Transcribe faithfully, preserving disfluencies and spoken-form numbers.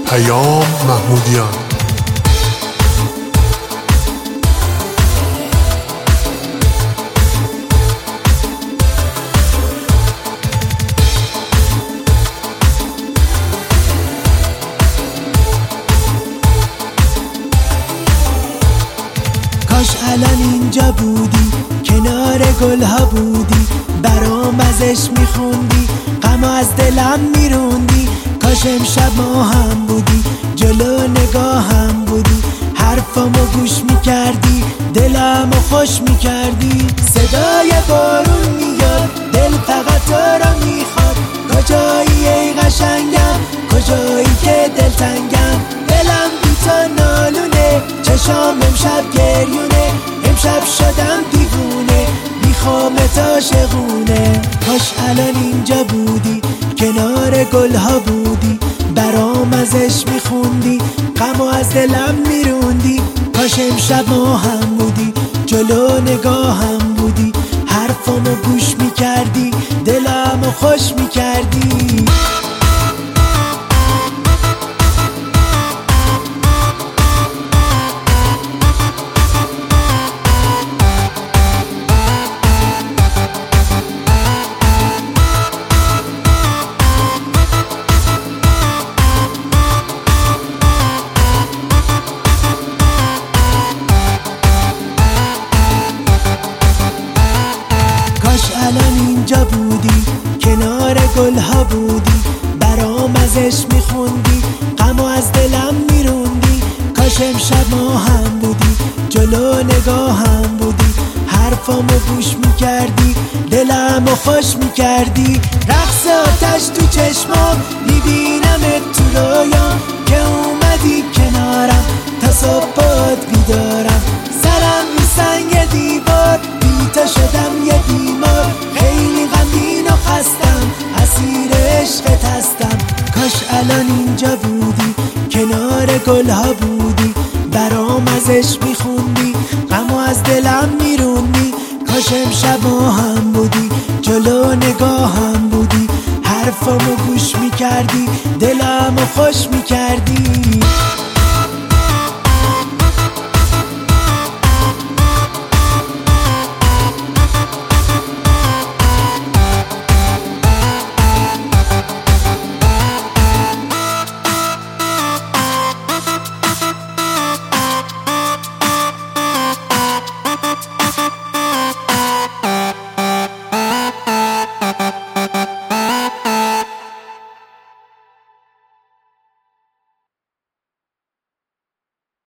پیام محمودیان. کاش الان اینجا بودی، کنار گلها بودی، برام ازش میخوندی، غم از دلم میروندی. کاش امشب ما هم بودی، جلو نگاهم بودی، حرفامو گوش میکردی، دلمو خوش میکردی. صدای بارون میاد، دل فقط تو را میخواد. کجایی ای قشنگم، کجایی که دلتنگم. دلم بی تو نالونه، چشام امشب گریونه، امشب شدم دیوونه، میخوام عاشقونه. کاش الان اینجا بودی، کنار گلها بودی، برام ازش میخوندی، غمو از دلم میروندی. کاش امشب ما هم بودی، جلو نگاهم بودی، حرفامو گوش میکردی، دلمو خوش میکردی. الان اینجا بودی، کنار گلها بودی، برام ازش میخوندی، غمو از دلم میروندی. کاش امشب ما هم بودی، جلو نگاهم بودی، حرفامو گوش میکردی، دلمو خوش میکردی. رقص آتش تو چشمام، میبینمت تو رویام، که اومدی کنارم، تا صبح باد بیدارم. سرم رو سنگ دیوار، بی تو شدم یه بیمار، خیلی غمگین و خستم، اسیر عشقت هستم. کاش الان اینجا بودی، کنار گلها بودی، برام ازش میخوندی، غمو از دلم میروندی. کاش امشب ما هم بودی، جلو نگاهم بودی، حرفامو گوش میکردی، دلمو خوش میکردی.